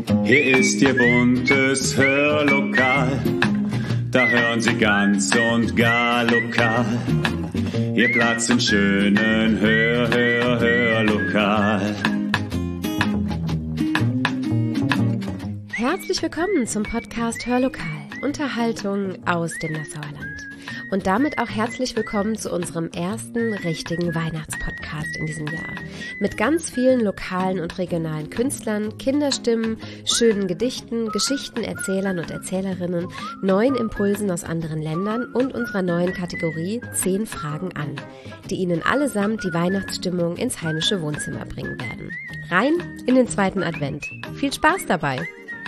Hier ist Ihr buntes Hörlokal, da hören Sie ganz und gar lokal. Ihr Platz im schönen Hörlokal. Herzlich willkommen zum Podcast Hörlokal, Unterhaltung aus dem Nassauer Land. Und damit auch herzlich willkommen zu unserem ersten richtigen Weihnachtspodcast in diesem Jahr. Mit ganz vielen lokalen und regionalen Künstlern, Kinderstimmen, schönen Gedichten, Geschichten, Erzählern und Erzählerinnen, neuen Impulsen aus anderen Ländern und unserer neuen Kategorie 10 Fragen an, die Ihnen allesamt die Weihnachtsstimmung ins heimische Wohnzimmer bringen werden. Rein in den zweiten Advent. Viel Spaß dabei!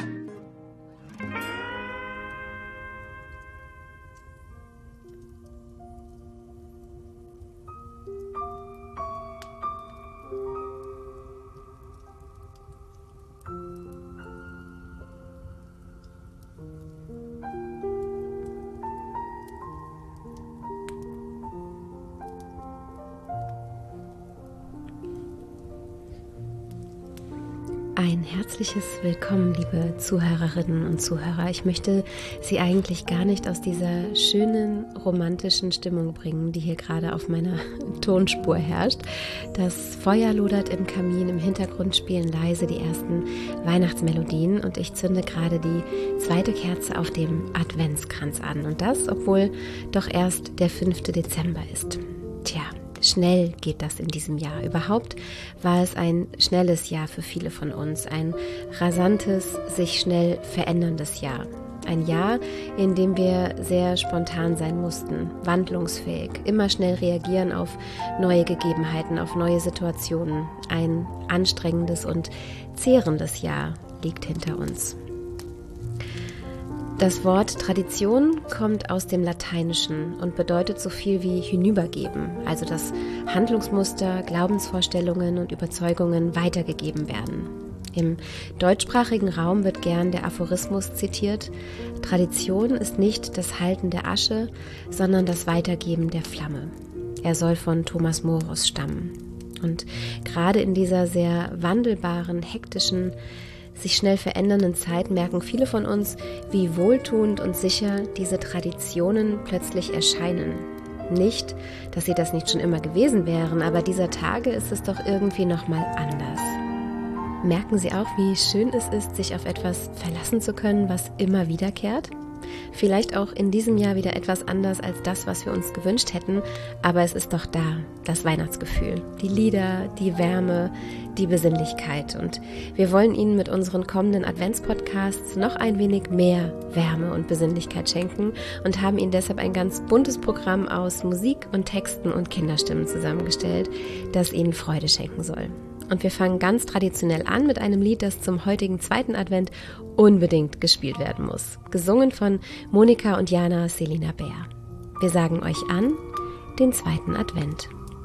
Ein herzliches Willkommen, liebe Zuhörerinnen und Zuhörer. Ich möchte Sie eigentlich gar nicht aus dieser schönen, romantischen Stimmung bringen, die hier gerade auf meiner Tonspur herrscht. Das Feuer lodert im Kamin, im Hintergrund spielen leise die ersten Weihnachtsmelodien und ich zünde gerade die zweite Kerze auf dem Adventskranz an. Und das, obwohl doch erst der 5. Dezember ist. Tja. Schnell geht das in diesem Jahr. Überhaupt war es ein schnelles Jahr für viele von uns, ein rasantes, sich schnell veränderndes Jahr. Ein Jahr, in dem wir sehr spontan sein mussten, wandlungsfähig, immer schnell reagieren auf neue Gegebenheiten, auf neue Situationen. Ein anstrengendes und zehrendes Jahr liegt hinter uns. Das Wort Tradition kommt aus dem Lateinischen und bedeutet so viel wie hinübergeben, also dass Handlungsmuster, Glaubensvorstellungen und Überzeugungen weitergegeben werden. Im deutschsprachigen Raum wird gern der Aphorismus zitiert: Tradition ist nicht das Halten der Asche, sondern das Weitergeben der Flamme. Er soll von Thomas Morus stammen. Und gerade in dieser sehr wandelbaren, hektischen, sich schnell verändernden Zeit merken viele von uns, wie wohltuend und sicher diese Traditionen plötzlich erscheinen. Nicht, dass sie das nicht schon immer gewesen wären, aber dieser Tage ist es doch irgendwie nochmal anders. Merken Sie auch, wie schön es ist, sich auf etwas verlassen zu können, was immer wiederkehrt? Vielleicht auch in diesem Jahr wieder etwas anders als das, was wir uns gewünscht hätten, aber es ist doch da, das Weihnachtsgefühl, die Lieder, die Wärme, die Besinnlichkeit. Und wir wollen Ihnen mit unseren kommenden Adventspodcasts noch ein wenig mehr Wärme und Besinnlichkeit schenken und haben Ihnen deshalb ein ganz buntes Programm aus Musik und Texten und Kinderstimmen zusammengestellt, das Ihnen Freude schenken soll. Und wir fangen ganz traditionell an mit einem Lied, das zum heutigen zweiten Advent unbedingt gespielt werden muss. Gesungen von Monika und Jana Selina Bär. Wir sagen euch an den zweiten Advent.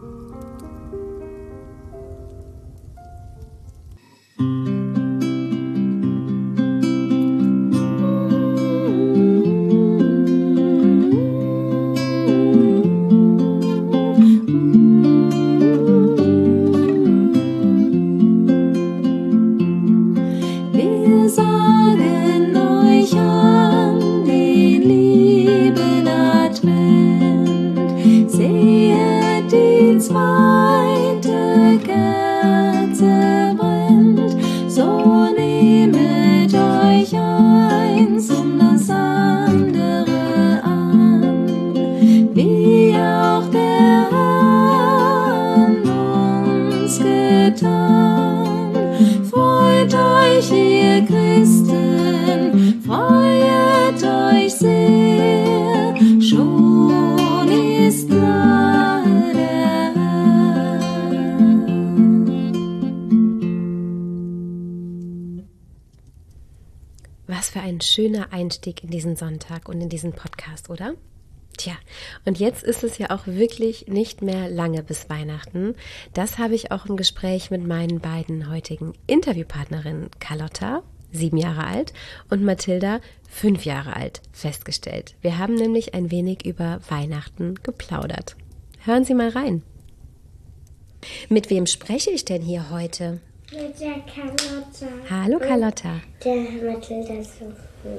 Was für ein schöner Einstieg in diesen Sonntag und in diesen Podcast, oder? Tja, und jetzt ist es ja auch wirklich nicht mehr lange bis Weihnachten. Das habe ich auch im Gespräch mit meinen beiden heutigen Interviewpartnerinnen Carlotta, 7 Jahre alt, und Mathilda, 5 Jahre alt, festgestellt. Wir haben nämlich ein wenig über Weihnachten geplaudert. Hören Sie mal rein. Mit wem spreche ich denn hier heute? Mit der Carlotta. Hallo Carlotta. Der Mathilda Sophia.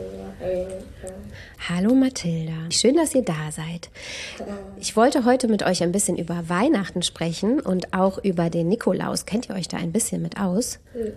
Hallo Mathilda. Schön, dass ihr da seid. Ich wollte heute mit euch ein bisschen über Weihnachten sprechen und auch über den Nikolaus. Kennt ihr euch da ein bisschen mit aus? Wir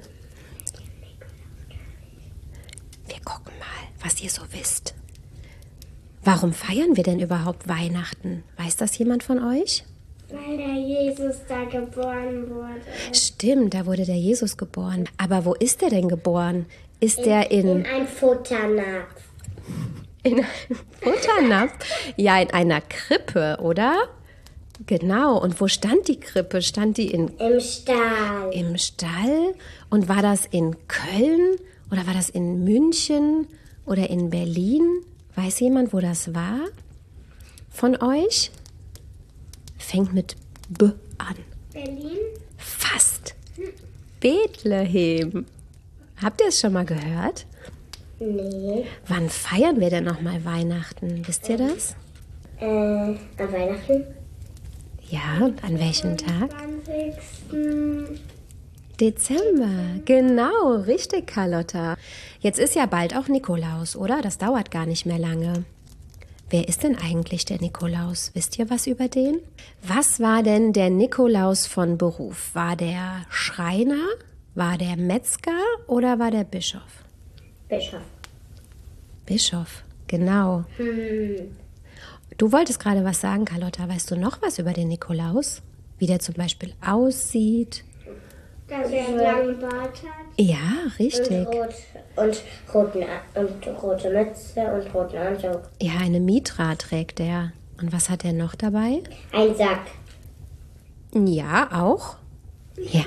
gucken mal, was ihr so wisst. Warum feiern wir denn überhaupt Weihnachten? Weiß das jemand von euch? Weil der Jesus da geboren wurde. Stimmt, da wurde der Jesus geboren. Aber wo ist der denn geboren? Ist der in einem Futternapf. In einem Futternapf? Ja, in einer Krippe, oder? Genau. Und wo stand die Krippe? Stand die im Stall. Im Stall? Und war das in Köln? Oder war das in München? Oder in Berlin? Weiß jemand, wo das war? Von euch? Fängt mit B an. Berlin? Fast. Bethlehem. Habt ihr es schon mal gehört? Nee. Wann feiern wir denn nochmal Weihnachten? Wisst ihr das? An Weihnachten? Ja, und an welchem Tag? 20. Dezember. Genau, richtig, Carlotta. Jetzt ist ja bald auch Nikolaus, oder? Das dauert gar nicht mehr lange. Wer ist denn eigentlich der Nikolaus? Wisst ihr was über den? Was war denn der Nikolaus von Beruf? War der Schreiner, war der Metzger oder war der Bischof? Bischof. Bischof, genau. Du wolltest gerade was sagen, Carlotta. Weißt du noch was über den Nikolaus? Wie der zum Beispiel aussieht? Dass er einen langen Bart hat. Ja, richtig. Und rote Mütze und roten Anzug. Ja, eine Mitra trägt er. Und was hat er noch dabei? Ein Sack. Ja, auch. Ja.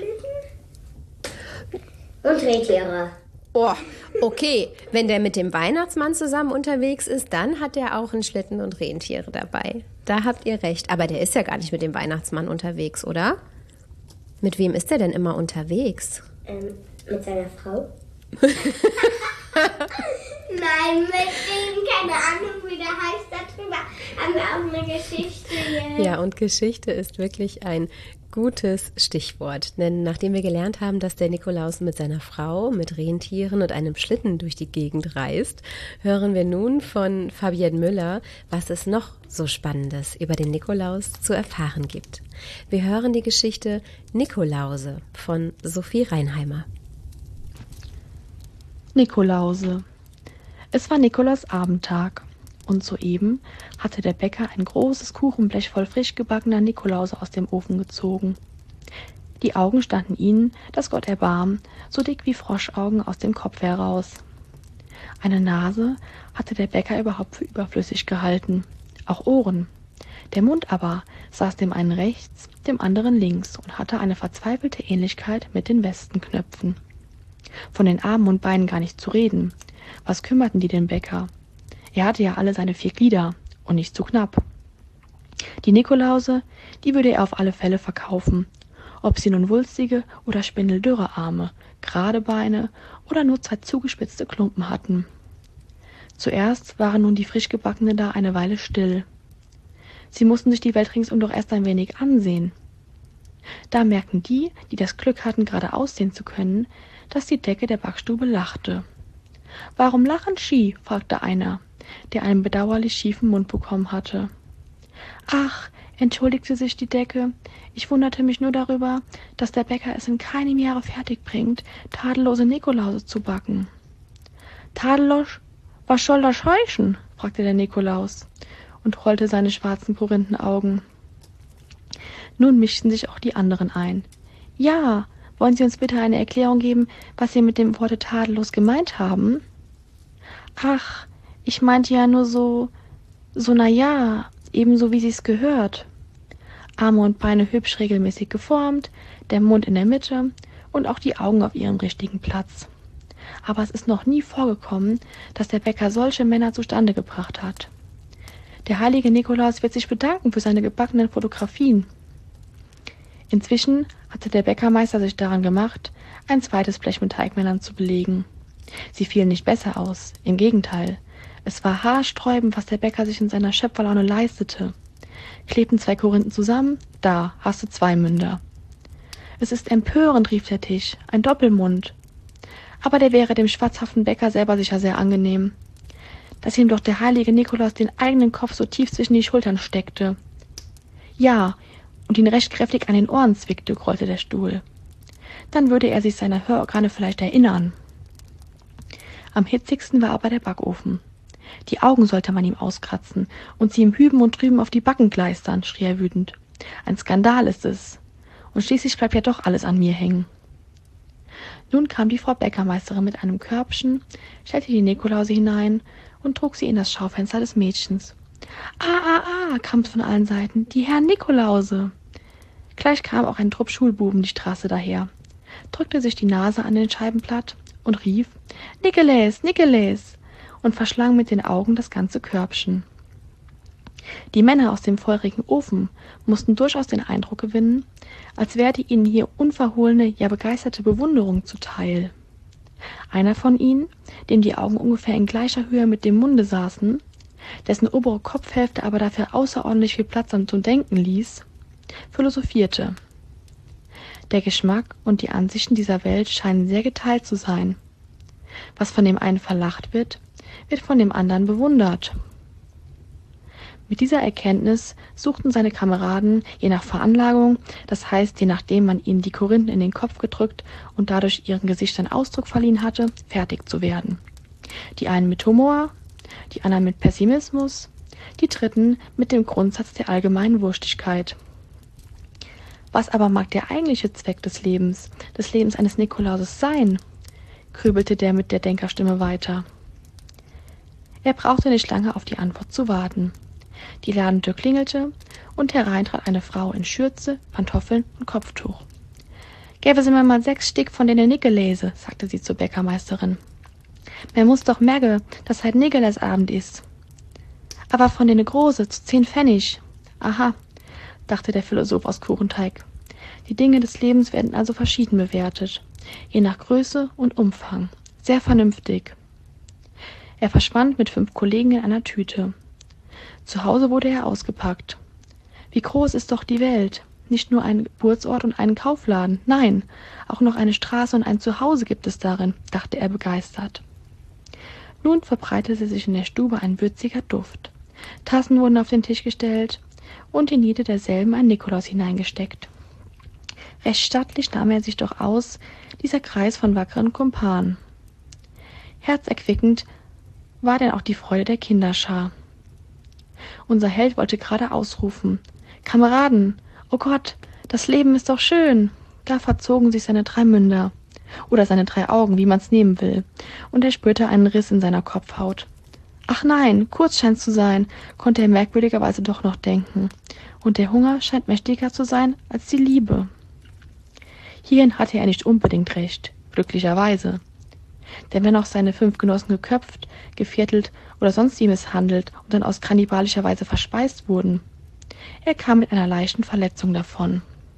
Und Rentiere. Oh, okay. Wenn der mit dem Weihnachtsmann zusammen unterwegs ist, dann hat er auch einen Schlitten und Rentiere dabei. Da habt ihr recht. Aber der ist ja gar nicht mit dem Weihnachtsmann unterwegs, oder? Mit wem ist er denn immer unterwegs? Mit seiner Frau? Nein, mit dem, keine Ahnung, wie der heißt, darüber haben wir auch eine Geschichte hier. Ja, und Geschichte ist wirklich ein gutes Stichwort. Denn nachdem wir gelernt haben, dass der Nikolaus mit seiner Frau, mit Rentieren und einem Schlitten durch die Gegend reist, hören wir nun von Fabienne Müller, was es noch so Spannendes über den Nikolaus zu erfahren gibt. Wir hören die Geschichte Nikolause von Sophie Reinheimer. Nikolause. Es war Nikolausabendtag und soeben hatte der Bäcker ein großes Kuchenblech voll frisch gebackener Nikolause aus dem Ofen gezogen. Die Augen standen ihnen, dass Gott erbarm, so dick wie Froschaugen aus dem Kopf heraus. Eine Nase hatte der Bäcker überhaupt für überflüssig gehalten, auch Ohren. Der Mund aber saß dem einen rechts, dem anderen links und hatte eine verzweifelte Ähnlichkeit mit den Westenknöpfen. Von den Armen und Beinen gar nicht zu reden. Was kümmerten die den Bäcker? Er hatte ja alle seine 4 Glieder und nicht zu knapp. Die Nikolause, die würde er auf alle Fälle verkaufen, ob sie nun wulstige oder spindeldürre Arme, gerade Beine oder nur 2 zugespitzte Klumpen hatten. Zuerst waren nun die Frischgebackenen da eine Weile still. Sie mussten sich die Welt ringsum doch erst ein wenig ansehen. Da merkten die, die das Glück hatten, gerade aussehen zu können, dass die Decke der Backstube lachte. »Warum lachen Sie?« fragte einer, der einen bedauerlich schiefen Mund bekommen hatte. »Ach«, entschuldigte sich die Decke, »ich wunderte mich nur darüber, dass der Bäcker es in keinem Jahre fertig bringt, tadellose Nikolause zu backen.« »Tadellos? Was soll das heißen?« fragte der Nikolaus und rollte seine schwarzen Korinthenaugen. Nun mischten sich auch die anderen ein. »Ja, wollen Sie uns bitte eine Erklärung geben, was Sie mit dem Worte tadellos gemeint haben?« »Ach, ich meinte ja nur so na ja, ebenso wie sich's gehört. Arme und Beine hübsch regelmäßig geformt, der Mund in der Mitte und auch die Augen auf ihrem richtigen Platz. Aber es ist noch nie vorgekommen, dass der Bäcker solche Männer zustande gebracht hat. Der heilige Nikolaus wird sich bedanken für seine gebackenen Fotografien.« Inzwischen hatte der Bäckermeister sich daran gemacht, ein zweites Blech mit Teigmännern zu belegen. Sie fielen nicht besser aus, im Gegenteil. Es war haarsträubend, was der Bäcker sich in seiner Schöpferlaune leistete. Klebten 2 Korinthen zusammen, da hast du 2 Münder. Es ist empörend, rief der Tisch, ein Doppelmund. Aber der wäre dem schwarzhaften Bäcker selber sicher sehr angenehm. Dass ihm doch der heilige Nikolaus den eigenen Kopf so tief zwischen die Schultern steckte. Ja, und ihn recht kräftig an den Ohren zwickte, grollte der Stuhl. Dann würde er sich seiner Hörorgane vielleicht erinnern. Am hitzigsten war aber der Backofen. Die Augen sollte man ihm auskratzen und sie ihm hüben und drüben auf die Backen gleistern, schrie er wütend. Ein Skandal ist es. Und schließlich bleibt ja doch alles an mir hängen. Nun kam die Frau Bäckermeisterin mit einem Körbchen, stellte die Nikolause hinein und trug sie in das Schaufenster des Mädchens. Kam's von allen Seiten, die Herren Nikolause. Gleich kam auch ein Trupp Schulbuben die Straße daher, drückte sich die Nase an den Scheibenblatt und rief, Nikeläs, Nikeläs, und verschlang mit den Augen das ganze Körbchen. Die Männer aus dem feurigen Ofen mussten durchaus den Eindruck gewinnen, als werde ihnen hier unverhohlene, ja begeisterte Bewunderung zuteil. Einer von ihnen, dem die Augen ungefähr in gleicher Höhe mit dem Munde saßen, dessen obere Kopfhälfte aber dafür außerordentlich viel Platz zum Denken ließ, philosophierte. Der Geschmack und die Ansichten dieser Welt scheinen sehr geteilt zu sein. Was von dem einen verlacht wird, wird von dem anderen bewundert. Mit dieser Erkenntnis suchten seine Kameraden, je nach Veranlagung, das heißt, je nachdem man ihnen die Korinthen in den Kopf gedrückt und dadurch ihren Gesichtern Ausdruck verliehen hatte, fertig zu werden. Die einen mit Humor, die anderen mit Pessimismus, die dritten mit dem Grundsatz der allgemeinen Wurstigkeit. Was aber mag der eigentliche Zweck des Lebens eines Nikolauses sein? Grübelte der mit der Denkerstimme weiter. Er brauchte nicht lange auf die Antwort zu warten. Die Ladentür klingelte und herein trat eine Frau in Schürze, Pantoffeln und Kopftuch. »Gäbe sie mir mal 6 Stück von denen Nikeläse«, sagte sie zur Bäckermeisterin. »Man muss doch merke, dass heut Nikeläsabend ist. Aber von denen Große zu 10 Pfennig. Aha«, dachte der Philosoph aus Kuchenteig. »Die Dinge des Lebens werden also verschieden bewertet, je nach Größe und Umfang. Sehr vernünftig.« Er verschwand mit 5 Kollegen in einer Tüte. Zu Hause wurde er ausgepackt. Wie groß ist doch die Welt! Nicht nur ein Geburtsort und einen Kaufladen, nein, auch noch eine Straße und ein Zuhause gibt es darin, dachte er begeistert. Nun verbreitete sich in der Stube ein würziger Duft. Tassen wurden auf den Tisch gestellt und in jede derselben ein Nikolaus hineingesteckt. Recht stattlich nahm er sich doch aus, dieser Kreis von wackeren Kumpanen. Herzerquickend war denn auch die Freude der Kinderschar. Unser Held wollte gerade ausrufen: »Kameraden, oh Gott, das Leben ist doch schön!« Da verzogen sich seine 3 Münder, oder seine 3 Augen, wie man's nehmen will, und er spürte einen Riss in seiner Kopfhaut. Ach nein, kurz scheint's zu sein, konnte er merkwürdigerweise doch noch denken, und der Hunger scheint mächtiger zu sein als die Liebe. Hierin hatte er nicht unbedingt recht, glücklicherweise. Denn wenn auch seine 5 Genossen geköpft, geviertelt oder sonst wie misshandelt und dann aus kannibalischer Weise verspeist wurden, er kam mit einer leichten Verletzung davon.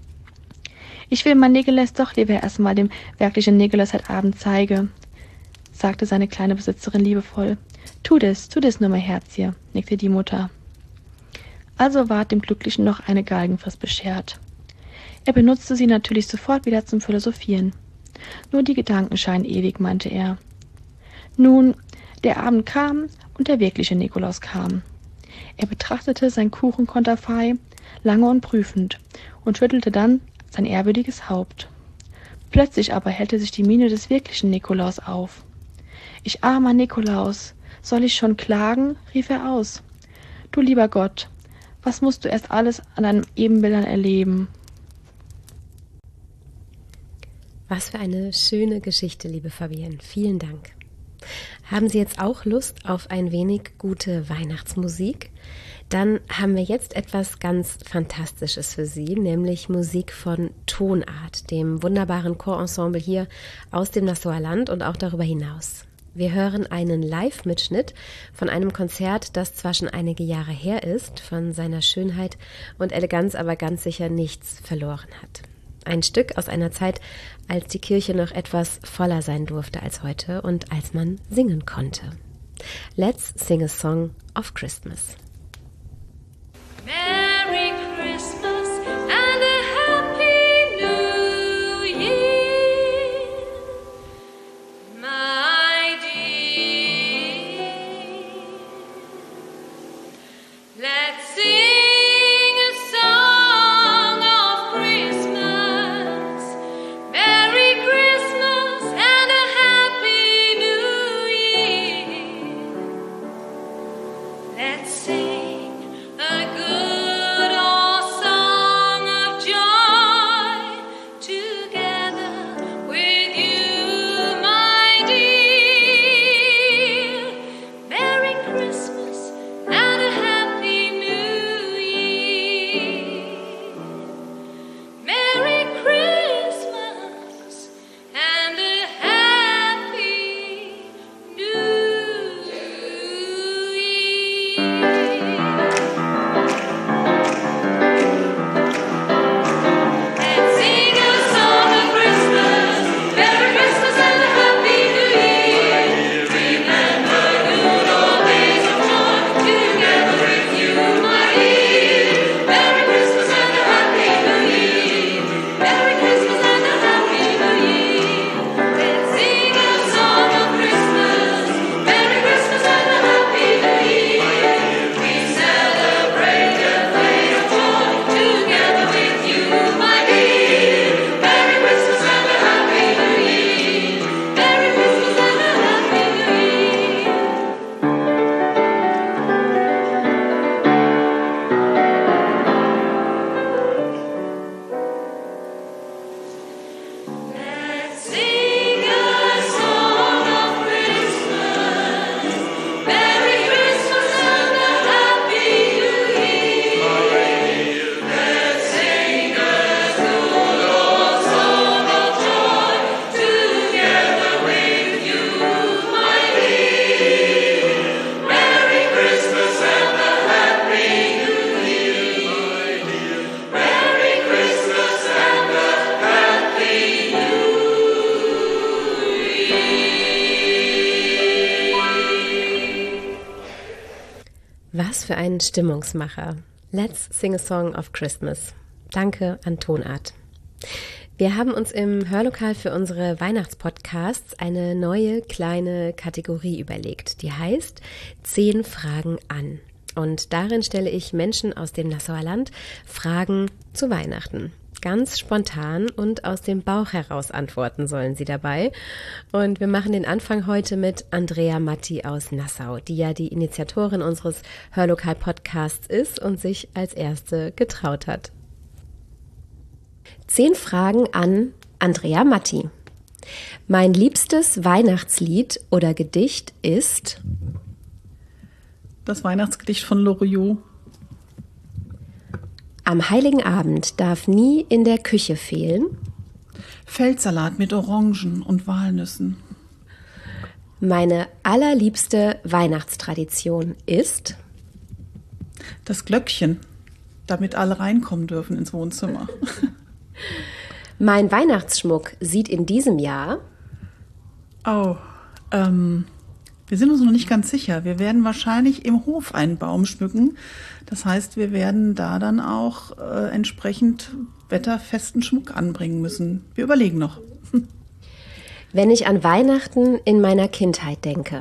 »Ich will mein Nikeläs doch lieber erst mal dem wirklichen Nikolaus heute Abend zeige«, sagte seine kleine Besitzerin liebevoll. Tu das nur, mein Herzchen«, nickte die Mutter. Also ward dem Glücklichen noch eine Galgenfrist beschert. Er benutzte sie natürlich sofort wieder zum Philosophieren. Nur die Gedanken scheinen ewig, meinte er. Nun, der Abend kam und der wirkliche Nikolaus kam. Er betrachtete sein Kuchenkonterfei lange und prüfend und schüttelte dann sein ehrwürdiges Haupt. Plötzlich aber hellte sich die Miene des wirklichen Nikolaus auf. »Ich armer Nikolaus, soll ich schon klagen?« rief er aus. »Du lieber Gott, was musst du erst alles an deinen Ebenbildern erleben?« Was für eine schöne Geschichte, liebe Fabienne. Vielen Dank. Haben Sie jetzt auch Lust auf ein wenig gute Weihnachtsmusik? Dann haben wir jetzt etwas ganz Fantastisches für Sie, nämlich Musik von Tonart, dem wunderbaren Chorensemble hier aus dem Nassauer Land und auch darüber hinaus. Wir hören einen Live-Mitschnitt von einem Konzert, das zwar schon einige Jahre her ist, von seiner Schönheit und Eleganz aber ganz sicher nichts verloren hat. Ein Stück aus einer Zeit, als die Kirche noch etwas voller sein durfte als heute und als man singen konnte. Let's sing a song of Christmas. Merry Christmas and a Happy New Was für ein Stimmungsmacher. Let's sing a song of Christmas. Danke an Tonart. Wir haben uns im Hörlokal für unsere Weihnachtspodcasts eine neue kleine Kategorie überlegt, die heißt 10 Fragen an. Und darin stelle ich Menschen aus dem Nassauer Land Fragen zu Weihnachten. Ganz spontan und aus dem Bauch heraus antworten sollen sie dabei. Und wir machen den Anfang heute mit Andrea Matti aus Nassau, die ja die Initiatorin unseres Hörlokal-Podcasts ist und sich als erste getraut hat. 10 Fragen an Andrea Matti. Mein liebstes Weihnachtslied oder Gedicht ist das Weihnachtsgedicht von Loriot. Am Heiligen Abend darf nie in der Küche fehlen Feldsalat mit Orangen und Walnüssen. Meine allerliebste Weihnachtstradition ist das Glöckchen, damit alle reinkommen dürfen ins Wohnzimmer. Mein Weihnachtsschmuck sieht in diesem Jahr wir sind uns noch nicht ganz sicher. Wir werden wahrscheinlich im Hof einen Baum schmücken. Das heißt, wir werden da dann auch entsprechend wetterfesten Schmuck anbringen müssen. Wir überlegen noch. Wenn ich an Weihnachten in meiner Kindheit denke.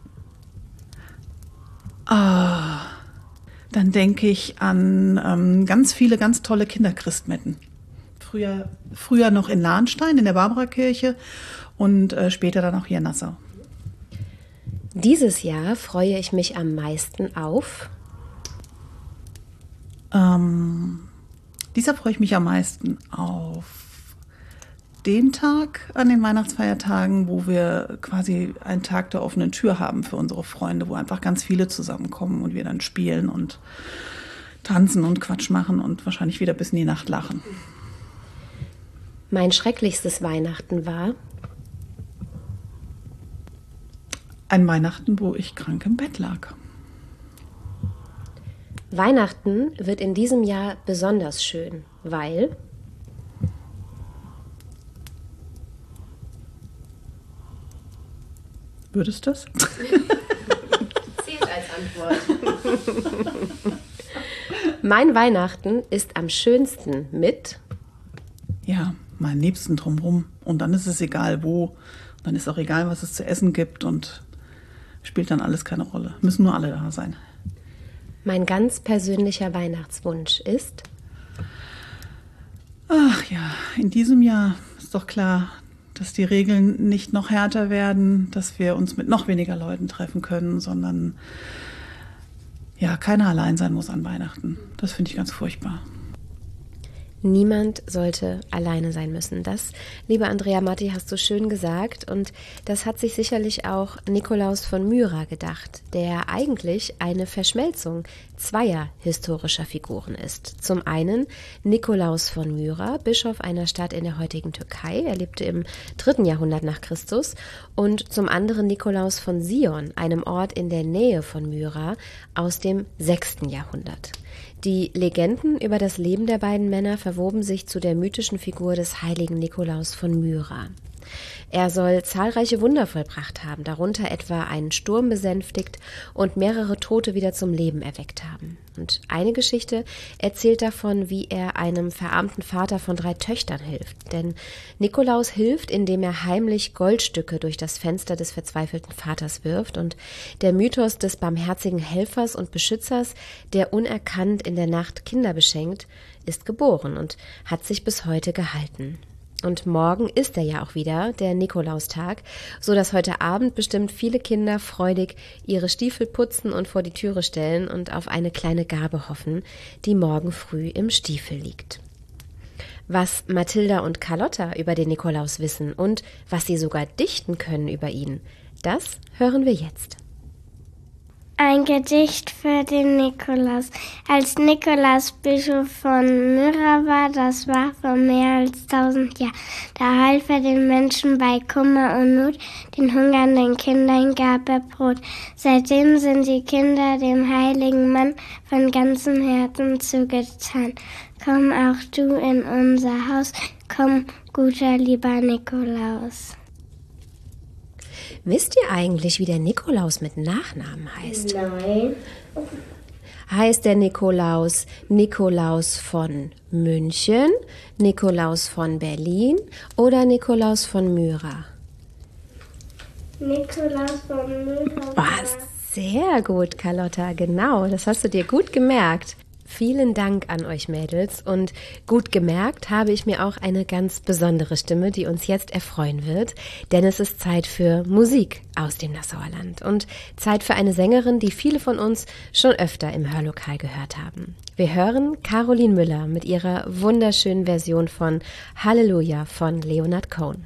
Dann denke ich an ganz viele ganz tolle Kinderchristmetten. Früher noch in Lahnstein in der Barbarakirche und später dann auch hier in Nassau. Dieses Jahr freue ich mich am meisten auf. Dieses Jahr freue ich mich am meisten auf den Tag an den Weihnachtsfeiertagen, wo wir quasi einen Tag der offenen Tür haben für unsere Freunde, wo einfach ganz viele zusammenkommen und wir dann spielen und tanzen und Quatsch machen und wahrscheinlich wieder bis in die Nacht lachen. Mein schrecklichstes Weihnachten war ein Weihnachten, wo ich krank im Bett lag. Weihnachten wird in diesem Jahr besonders schön, weil Würdest du das? Zählt als Antwort. Mein Weihnachten ist am schönsten mit Ja, meinen Liebsten drumherum. Und dann ist es egal wo. Dann ist auch egal, was es zu essen gibt und spielt dann alles keine Rolle. Müssen nur alle da sein. Mein ganz persönlicher Weihnachtswunsch ist Ach ja, in diesem Jahr ist doch klar, dass die Regeln nicht noch härter werden, dass wir uns mit noch weniger Leuten treffen können, sondern ja, keiner allein sein muss an Weihnachten. Das finde ich ganz furchtbar. Niemand sollte alleine sein müssen. Das, liebe Andrea Matti, hast du schön gesagt. Und das hat sich sicherlich auch Nikolaus von Myra gedacht, der eigentlich eine Verschmelzung zweier historischer Figuren ist. Zum einen Nikolaus von Myra, Bischof einer Stadt in der heutigen Türkei. Er lebte im 3. Jahrhundert nach Christus. Und zum anderen Nikolaus von Sion, einem Ort in der Nähe von Myra aus dem 6. Jahrhundert. Die Legenden über das Leben der beiden Männer verwoben sich zu der mythischen Figur des heiligen Nikolaus von Myra. Er soll zahlreiche Wunder vollbracht haben, darunter etwa einen Sturm besänftigt und mehrere Tote wieder zum Leben erweckt haben. Und eine Geschichte erzählt davon, wie er einem verarmten Vater von 3 Töchtern hilft. Denn Nikolaus hilft, indem er heimlich Goldstücke durch das Fenster des verzweifelten Vaters wirft. Und der Mythos des barmherzigen Helfers und Beschützers, der unerkannt in der Nacht Kinder beschenkt, ist geboren und hat sich bis heute gehalten. Und morgen ist er ja auch wieder, der Nikolaustag, so dass heute Abend bestimmt viele Kinder freudig ihre Stiefel putzen und vor die Türe stellen und auf eine kleine Gabe hoffen, die morgen früh im Stiefel liegt. Was Mathilda und Carlotta über den Nikolaus wissen und was sie sogar dichten können über ihn, das hören wir jetzt. Ein Gedicht für den Nikolaus. Als Nikolaus Bischof von Myra war, das war vor mehr als 1000 Jahren, da half er den Menschen bei Kummer und Not, den hungernden Kindern gab er Brot. Seitdem sind die Kinder dem heiligen Mann von ganzem Herzen zugetan. Komm auch du in unser Haus, komm, guter, lieber Nikolaus. Wisst ihr eigentlich, wie der Nikolaus mit Nachnamen heißt? Nein. Heißt der Nikolaus Nikolaus von München, Nikolaus von Berlin oder Nikolaus von Myra? Nikolaus von Myra. Was? Sehr gut, Carlotta, genau, das hast du dir gut gemerkt. Vielen Dank an euch Mädels und gut gemerkt habe ich mir auch eine ganz besondere Stimme, die uns jetzt erfreuen wird, denn es ist Zeit für Musik aus dem Nassauer Land und Zeit für eine Sängerin, die viele von uns schon öfter im Hörlokal gehört haben. Wir hören Caroline Müller mit ihrer wunderschönen Version von Halleluja von Leonard Cohen.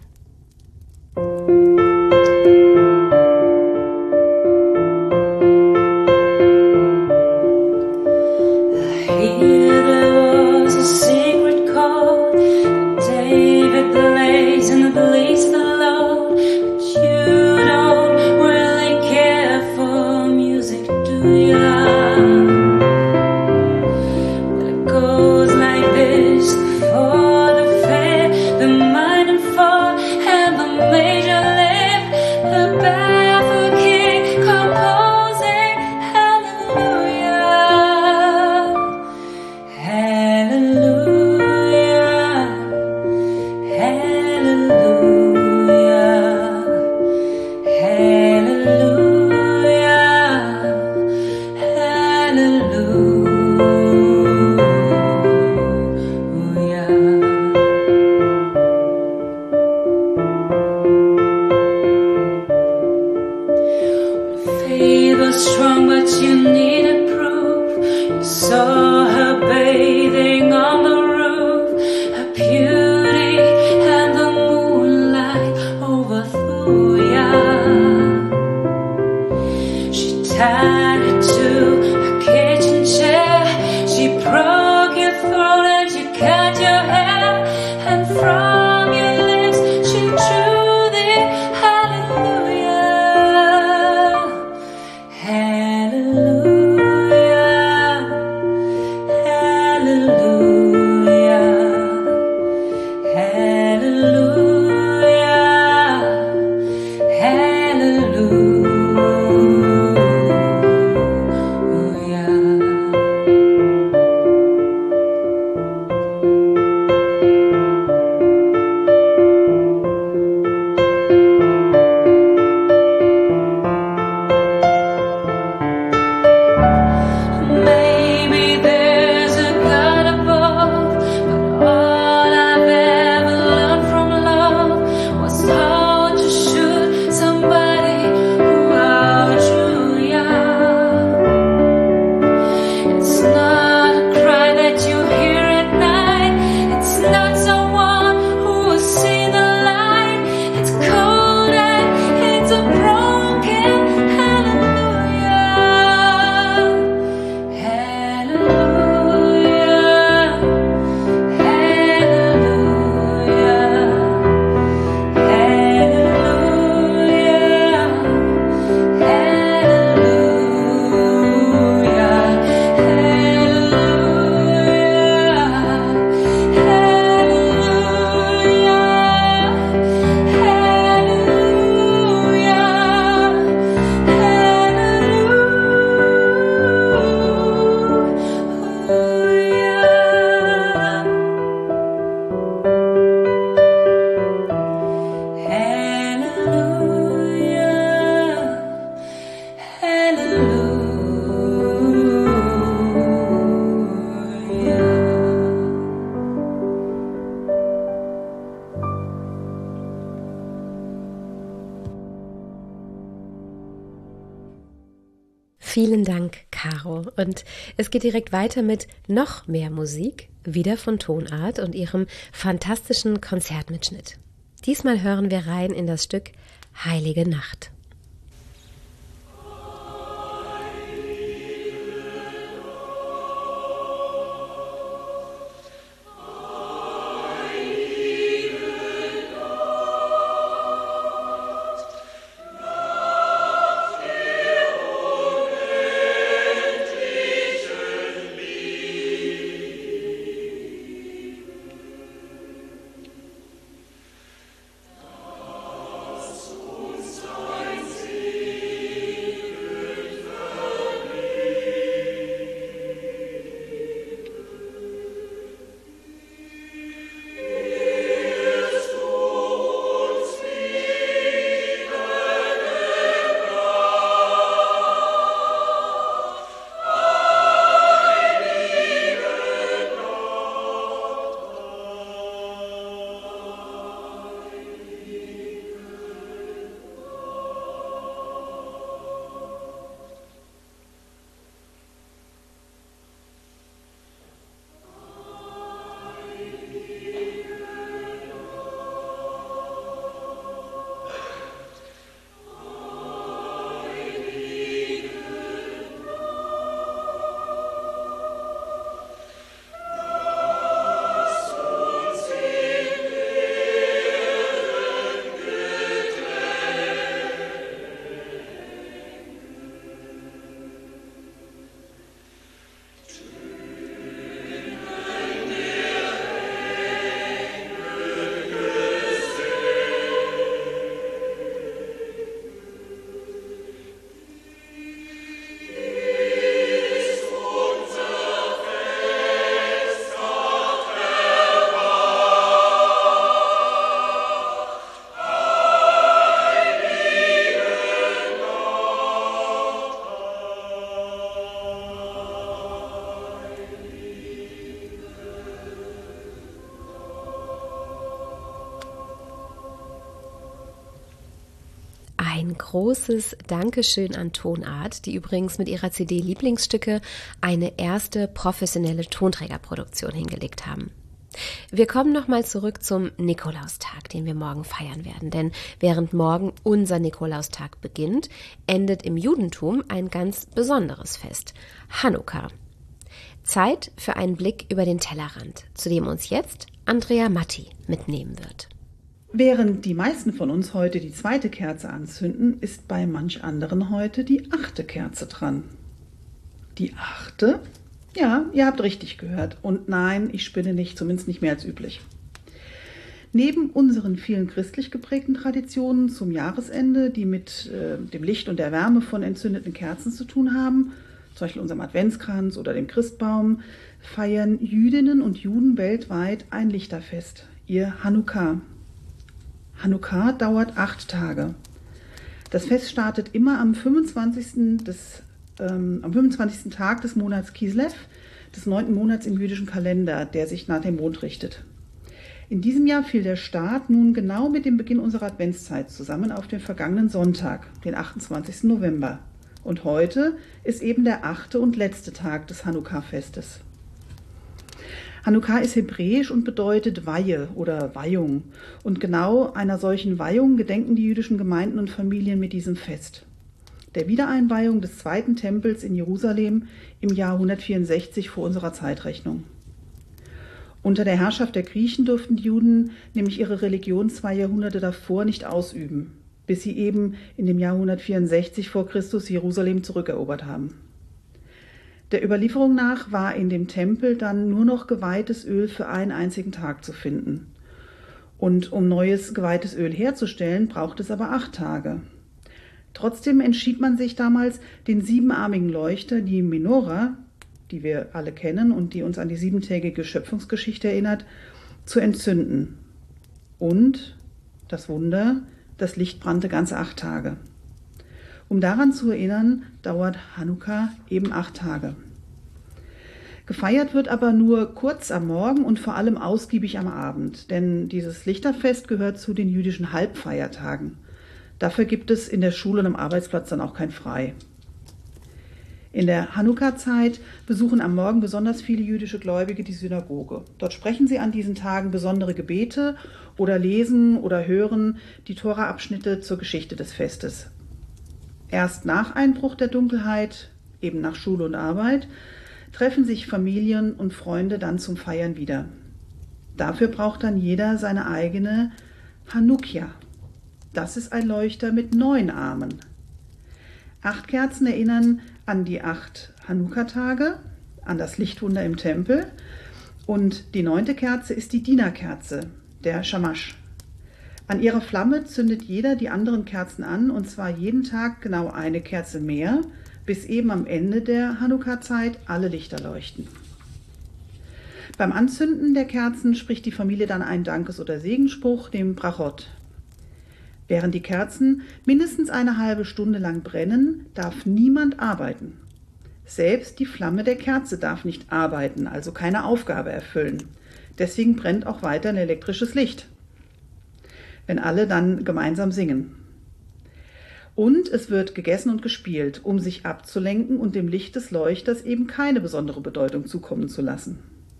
Vielen Dank, Caro. Und es geht direkt weiter mit noch mehr Musik, wieder von Tonart und ihrem fantastischen Konzertmitschnitt. Diesmal hören wir rein in das Stück Heilige Nacht. Uns Ein großes Dankeschön an Tonart, die übrigens mit ihrer CD Lieblingsstücke eine erste professionelle Tonträgerproduktion hingelegt haben. Wir kommen nochmal zurück zum Nikolaustag, den wir morgen feiern werden. Denn während morgen unser Nikolaustag beginnt, endet im Judentum ein ganz besonderes Fest, Chanukka. Zeit für einen Blick über den Tellerrand, zu dem uns jetzt Andrea Matti mitnehmen wird. Während die meisten von uns heute die 2. Kerze anzünden, ist bei manch anderen heute die 8. Kerze dran. Die 8.? Ja, ihr habt richtig gehört. Und nein, ich spinne nicht, zumindest nicht mehr als üblich. Neben unseren vielen christlich geprägten Traditionen zum Jahresende, die mit dem Licht und der Wärme von entzündeten Kerzen zu tun haben, zum Beispiel unserem Adventskranz oder dem Christbaum, feiern Jüdinnen und Juden weltweit ein Lichterfest, ihr Chanukka. Chanukka dauert 8 Tage. Das Fest startet immer am 25. Tag des Monats Kislev, des 9. Monats im jüdischen Kalender, der sich nach dem Mond richtet. In diesem Jahr fiel der Start nun genau mit dem Beginn unserer Adventszeit zusammen auf den vergangenen Sonntag, den 28. November. Und heute ist eben der 8. und letzte Tag des Chanukka-Festes. Chanukka ist hebräisch und bedeutet Weihe oder Weihung. Und genau einer solchen Weihung gedenken die jüdischen Gemeinden und Familien mit diesem Fest. Der Wiedereinweihung des 2. Tempels in Jerusalem im Jahr 164 vor unserer Zeitrechnung. Unter der Herrschaft der Griechen durften die Juden nämlich ihre Religion 2 Jahrhunderte davor nicht ausüben, bis sie eben in dem Jahr 164 vor Christus Jerusalem zurückerobert haben. Der Überlieferung nach war in dem Tempel dann nur noch geweihtes Öl für einen einzigen Tag zu finden. Und um neues geweihtes Öl herzustellen, braucht es aber 8 Tage. Trotzdem entschied man sich damals, den 7-armigen Leuchter, die Menora, die wir alle kennen und die uns an die 7-tägige Schöpfungsgeschichte erinnert, zu entzünden. Und, das Wunder, das Licht brannte ganze 8 Tage. Um daran zu erinnern, dauert Chanukka eben 8 Tage. Gefeiert wird aber nur kurz am Morgen und vor allem ausgiebig am Abend, denn dieses Lichterfest gehört zu den jüdischen Halbfeiertagen. Dafür gibt es in der Schule und am Arbeitsplatz dann auch kein Frei. In der Chanukka-Zeit besuchen am Morgen besonders viele jüdische Gläubige die Synagoge. Dort sprechen sie an diesen Tagen besondere Gebete oder lesen oder hören die Tora-Abschnitte zur Geschichte des Festes. Erst nach Einbruch der Dunkelheit, eben nach Schule und Arbeit, treffen sich Familien und Freunde dann zum Feiern wieder. Dafür braucht dann jeder seine eigene Chanukia. Das ist ein Leuchter mit 9 Armen. 8 Kerzen erinnern an die 8 Chanukka-Tage, an das Lichtwunder im Tempel. Und die 9. Kerze ist die Dienerkerze, der Shamash. An ihrer Flamme zündet jeder die anderen Kerzen an, und zwar jeden Tag genau eine Kerze mehr, bis eben am Ende der Chanukka-Zeit alle Lichter leuchten. Beim Anzünden der Kerzen spricht die Familie dann einen Dankes- oder Segensspruch, dem Brachot. Während die Kerzen mindestens eine halbe Stunde lang brennen, darf niemand arbeiten. Selbst die Flamme der Kerze darf nicht arbeiten, also keine Aufgabe erfüllen. Deswegen brennt auch weiter ein elektrisches Licht, wenn alle dann gemeinsam singen. Und es wird gegessen und gespielt, um sich abzulenken und dem Licht des Leuchters eben keine besondere Bedeutung zukommen zu lassen.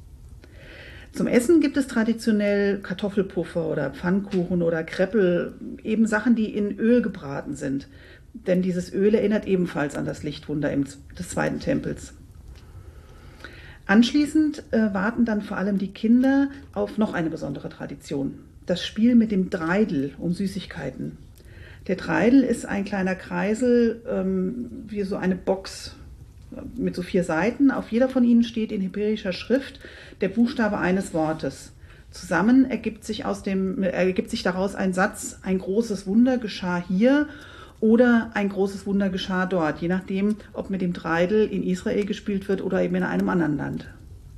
Zum Essen gibt es traditionell Kartoffelpuffer oder Pfannkuchen oder Kreppel, eben Sachen, die in Öl gebraten sind. Denn dieses Öl erinnert ebenfalls an das Lichtwunder des 2. Tempels. Anschließend warten dann vor allem die Kinder auf noch eine besondere Tradition. Das Spiel mit dem Dreidel um Süßigkeiten. Der Dreidel ist ein kleiner Kreisel, wie so eine Box mit so 4 Seiten. Auf jeder von ihnen steht in hebräischer Schrift der Buchstabe eines Wortes. Zusammen ergibt sich daraus ein Satz: ein großes Wunder geschah hier oder ein großes Wunder geschah dort, je nachdem, ob mit dem Dreidel in Israel gespielt wird oder eben in einem anderen Land.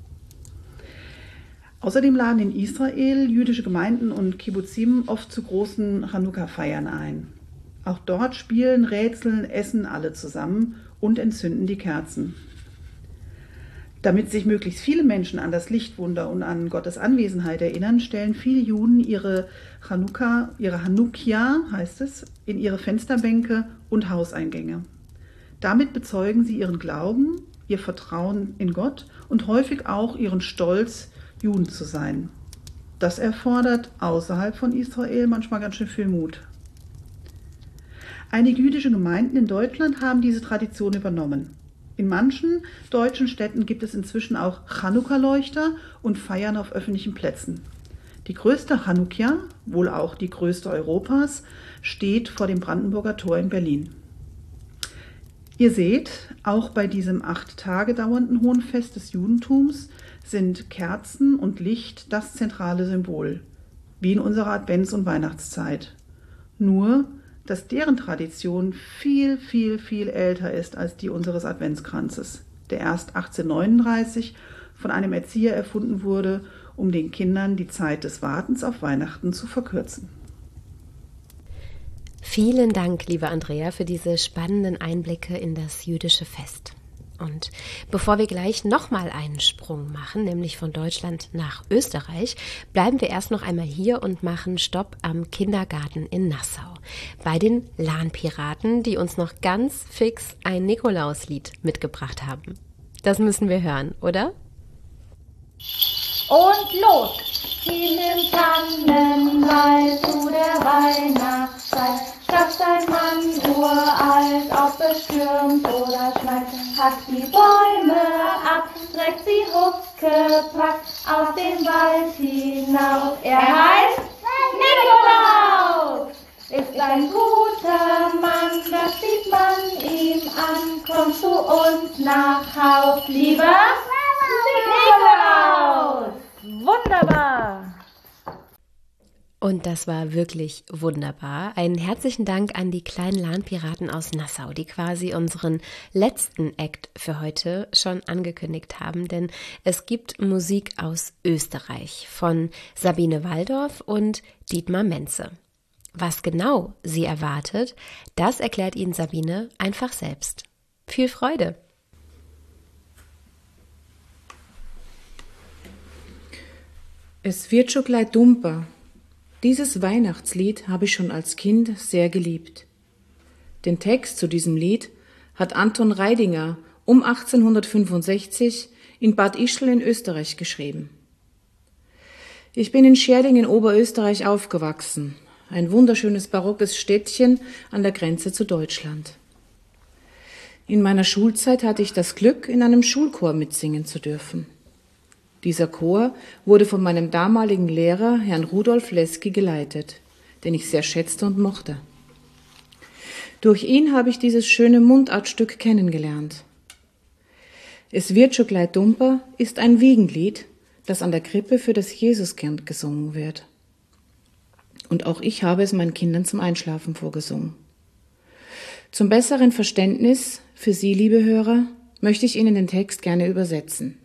Außerdem laden in Israel jüdische Gemeinden und Kibbuzim oft zu großen Chanukka-Feiern ein. Auch dort spielen, rätseln, essen alle zusammen und entzünden die Kerzen. Damit sich möglichst viele Menschen an das Lichtwunder und an Gottes Anwesenheit erinnern, stellen viele Juden ihre Hanukkah, heißt es, in ihre Fensterbänke und Hauseingänge. Damit bezeugen sie ihren Glauben, ihr Vertrauen in Gott und häufig auch ihren Stolz, Juden zu sein. Das erfordert außerhalb von Israel manchmal ganz schön viel Mut. Einige jüdische Gemeinden in Deutschland haben diese Tradition übernommen. In manchen deutschen Städten gibt es inzwischen auch Chanukka-Leuchter und Feiern auf öffentlichen Plätzen. Die größte Chanukia, wohl auch die größte Europas, steht vor dem Brandenburger Tor in Berlin. Ihr seht, auch bei diesem 8 Tage dauernden Hohenfest des Judentums sind Kerzen und Licht das zentrale Symbol, wie in unserer Advents- und Weihnachtszeit. Nur, dass deren Tradition viel, viel, viel älter ist als die unseres Adventskranzes, der erst 1839 von einem Erzieher erfunden wurde, um den Kindern die Zeit des Wartens auf Weihnachten zu verkürzen. Vielen Dank, liebe Andrea, für diese spannenden Einblicke in das jüdische Fest. Und bevor wir gleich nochmal einen Sprung machen, nämlich von Deutschland nach Österreich, bleiben wir erst noch einmal hier und machen Stopp am Kindergarten in Nassau. Bei den Lahnpiraten, die uns noch ganz fix ein Nikolauslied mitgebracht haben. Das müssen wir hören, oder? Und los! Ziehen im Tannenwald zu der Weihnachtszeit. Schafft ein Mann uralt, ob es stürmt oder schneit. Hackt die Bäume ab, trägt sie huckepack aus dem Wald hinaus. Er heißt Nikolaus! Ist ein guter Mann, das sieht man ihm an. Kommst du uns nach Haus, lieber Nikolaus! Wunderbar! Und das war wirklich wunderbar. Einen herzlichen Dank an die kleinen Lahnpiraten aus Nassau, die quasi unseren letzten Act für heute schon angekündigt haben, denn es gibt Musik aus Österreich von Sabine Waldorf und Dietmar Menze. Was genau sie erwartet, das erklärt Ihnen Sabine einfach selbst. Viel Freude! Es wird schon gleich dumper. Dieses Weihnachtslied habe ich schon als Kind sehr geliebt. Den Text zu diesem Lied hat Anton Reidinger um 1865 in Bad Ischl in Österreich geschrieben. Ich bin in Schärding in Oberösterreich aufgewachsen, ein wunderschönes barockes Städtchen an der Grenze zu Deutschland. In meiner Schulzeit hatte ich das Glück, in einem Schulchor mitsingen zu dürfen. Dieser Chor wurde von meinem damaligen Lehrer, Herrn Rudolf Lesky, geleitet, den ich sehr schätzte und mochte. Durch ihn habe ich dieses schöne Mundartstück kennengelernt. Es wird schon gleich dumper ist ein Wiegenlied, das an der Krippe für das Jesuskind gesungen wird. Und auch ich habe es meinen Kindern zum Einschlafen vorgesungen. Zum besseren Verständnis für Sie, liebe Hörer, möchte ich Ihnen den Text gerne übersetzen.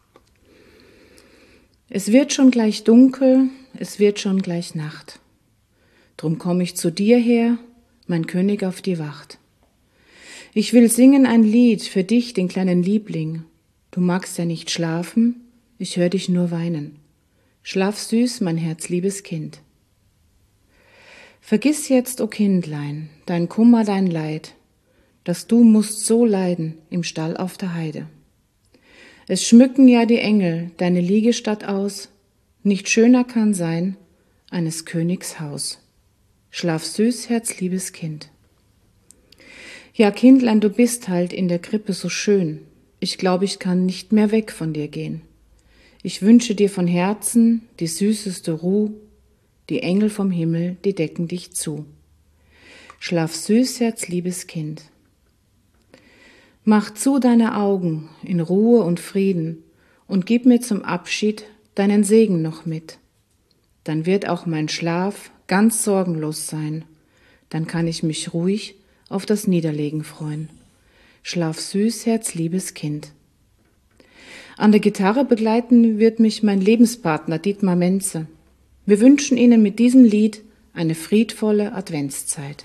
Es wird schon gleich dunkel, es wird schon gleich Nacht. Drum komm ich zu dir her, mein König auf die Wacht. Ich will singen ein Lied für dich, den kleinen Liebling. Du magst ja nicht schlafen, ich hör dich nur weinen. Schlaf süß, mein herzliebes Kind. Vergiss jetzt, o Kindlein, dein Kummer, dein Leid, dass du musst so leiden im Stall auf der Heide. Es schmücken ja die Engel deine Liegestatt aus, nicht schöner kann sein eines Königs Haus. Schlaf süß, herzliebes Kind. Ja, Kindlein, du bist halt in der Krippe so schön, ich glaube, ich kann nicht mehr weg von dir gehen. Ich wünsche dir von Herzen die süßeste Ruh, die Engel vom Himmel, die decken dich zu. Schlaf süß, herzliebes Kind. Mach zu deine Augen in Ruhe und Frieden und gib mir zum Abschied deinen Segen noch mit. Dann wird auch mein Schlaf ganz sorgenlos sein. Dann kann ich mich ruhig auf das Niederlegen freuen. Schlaf süß, herzliebes Kind. An der Gitarre begleiten wird mich mein Lebenspartner Dietmar Menze. Wir wünschen Ihnen mit diesem Lied eine friedvolle Adventszeit.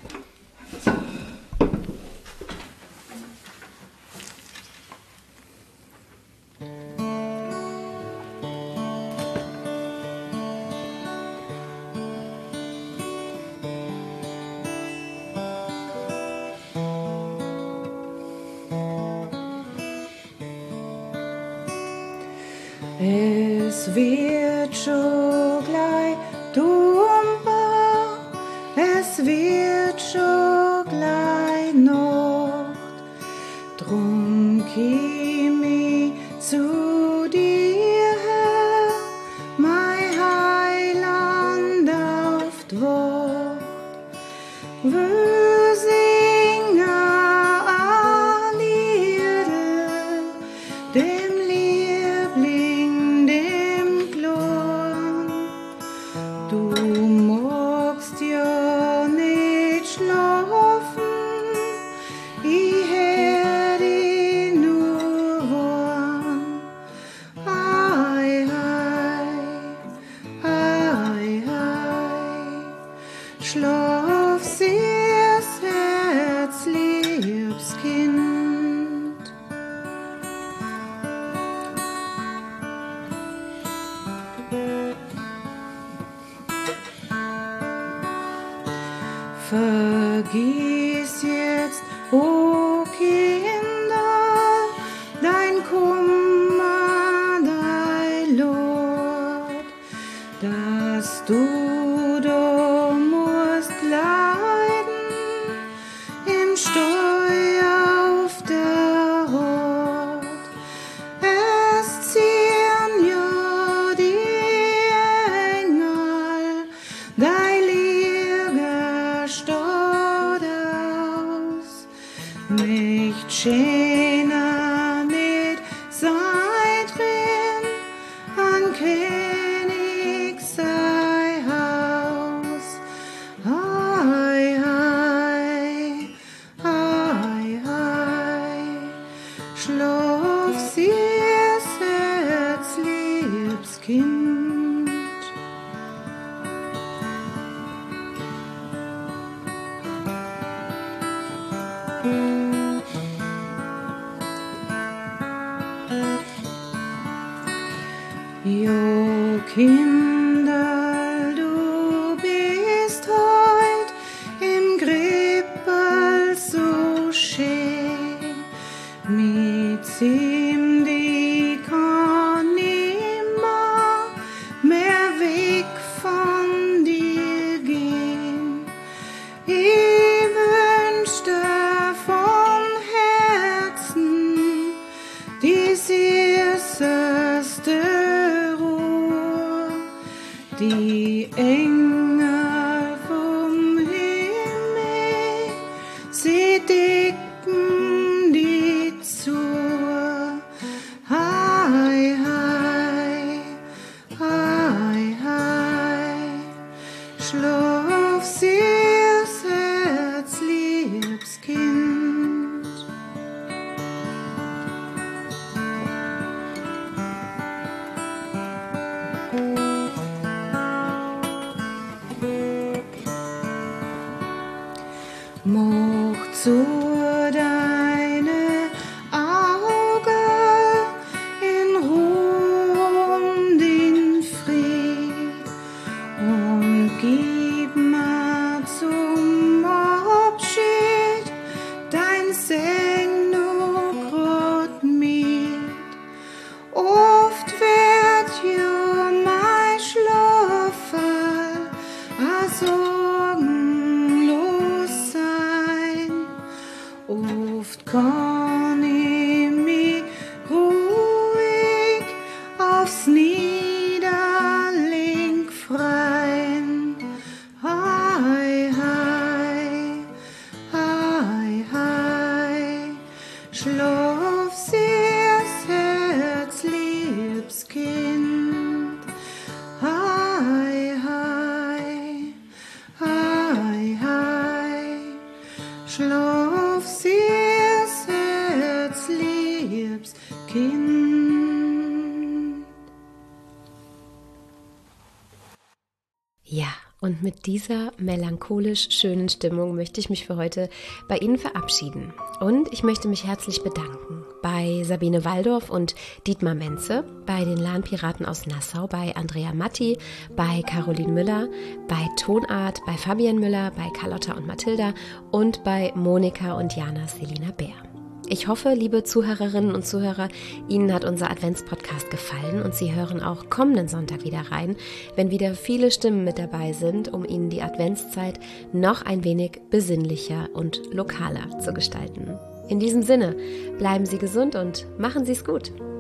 Es wird schon gleich dumper, es wird schon gleich Nacht. Drum komm ich zu dir her, mein Heiland auf die Wacht. Wir singen ein Liedl, dem Liebling, dem Klon. Du magst ja nicht schlafen, ich hör dich nur warm. Ei, ei, ei, ei, schlaf süß Herz, liebes Kind. Vergiss jetzt, o Kinder, dein Kummer, dein Lot, dass du da musst leiden im Steu auf der Rot. Es ziehen ja die Engel dein Liege staut aus, nicht schöner nicht sei drin an König sei Haus. Ei, ei, ei, ei, schlaf süß Herz, liebes Kind. Jo Kinder, du bist heut im Grippel so schön, mit ihm die kann nimmer mehr weg von dir gehen. Ich wünschte von Herzen die süßeste Ruhe, die Engel vom Himmel, sie decken die zu. Hei, hei, hei, hei, schlaf süß Herz, liebes Kind. Mach zu deine Augen in Ruhe und in Fried und gib mir zum Abschied dein Seng nur grad mit. Oft wird ja mein Schlafall sorgenlos sein. Oft kann ich mich ruhig aufs Niederling freuen. Hei, hei, hei, hei, schlaf süß Herz, liebes Kind. Hei, hei, hei, hei, schlaf süß Herz, liebes Kind. Ja, und mit dieser melancholisch schönen Stimmung möchte ich mich für heute bei Ihnen verabschieden. Und ich möchte mich herzlich bedanken bei Sabine Waldorf und Dietmar Menze, bei den Lahnpiraten aus Nassau, bei Andrea Matti, bei Caroline Müller, bei Tonart, bei Fabian Müller, bei Carlotta und Mathilda und bei Monika und Jana Selina Bär. Ich hoffe, liebe Zuhörerinnen und Zuhörer, Ihnen hat unser Adventspodcast gefallen und Sie hören auch kommenden Sonntag wieder rein, wenn wieder viele Stimmen mit dabei sind, um Ihnen die Adventszeit noch ein wenig besinnlicher und lokaler zu gestalten. In diesem Sinne, bleiben Sie gesund und machen Sie es gut.